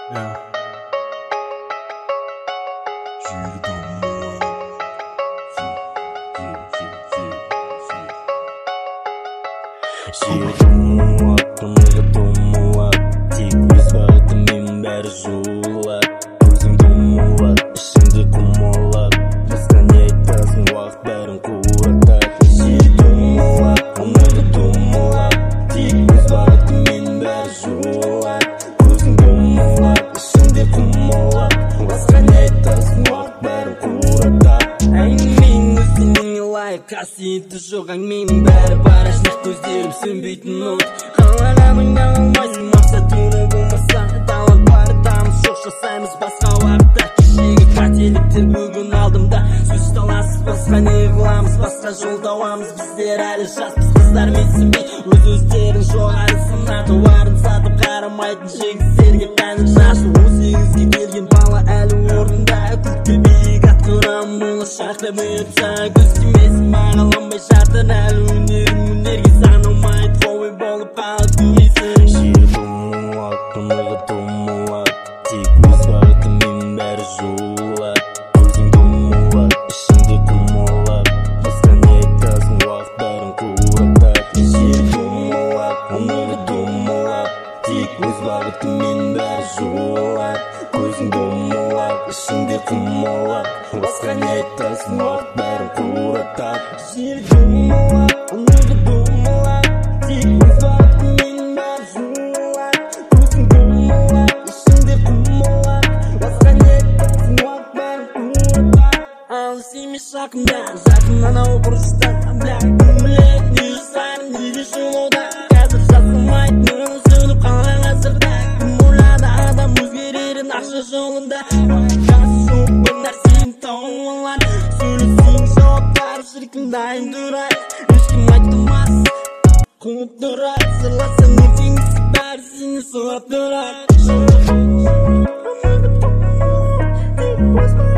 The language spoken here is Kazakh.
Yeah. Ақтымығы домалады, тек өз бағытымен бәрі жуылады. Көзің домалады, ішіңде құмалады, басқа не айтасың, уақыт бәрін қуратады. Жер домалады, омығы домалады, тек өз бағытымен бәрі жуылады. Көзің домалады, ішіңде құмалады, басқа не айтасың, уақыт бәрін қуратады. Әңгіменің өзіңе лайық, қасиеті жоқ әңгіменің бәрі бар, ашық көздерім сөнбейтін от. Қалағаныңда алмайсың, мақсат тура болмаса, талант бар, таныс жоқ, жасаймыз басқа уақытта. Кешегі қателіктер бүгін алдымда, сөз таласыз, басқа не қыламыз, басқа жол тауамыз. Біздер әлі жаспыз, қыздар менсінбей өз-өздерін жоғары санады. Уарын сатып қарамайтын жігіттерге пәнін шашы. 18-ге келген бала әлі орнында, көкке биік ат құрам, болашақта бұйыртса. Көз тимесін, бағаланбай жатыр әлі өнерің, өнерге саналмайды, қой болып қалады дейсің. Жер домалады, омығы домалады, тек өз бағытымен бәрі жуылады. Көзің домалады, ішіңде құмалады, басқа не айтасың, уақыт бәрін қуратады. Жер домалады, омығы домалады, тек өз бағытымен бәрі жуылады. Көзің домалады, ішіңде құмалады, басқа не айтасың, уақыт бәрін қуратады. Жер домалады, омығы домалады, тек өз бағытымен бәрі жуылады. Көзің домалады, ішіңде құмалады, басқа не айтасың, уақыт бәрін қуратады. Алыс емес жақында, жақын анау бұрышта, бля, кім біледі не жасаймын, неге жолауда. Қазір жасамайтын сөніп қалған ғасырда, кім ойлады адам өзгерерін ақша жолында. Пайдасы жоқ бір нәрсені тауып алады, сөйлесең жауаптар шіркін дайын тұрады. Ешкім айтылмас, қуып тұрады, сырласаң ертеңгісі бәрі сені сұрап тұрады.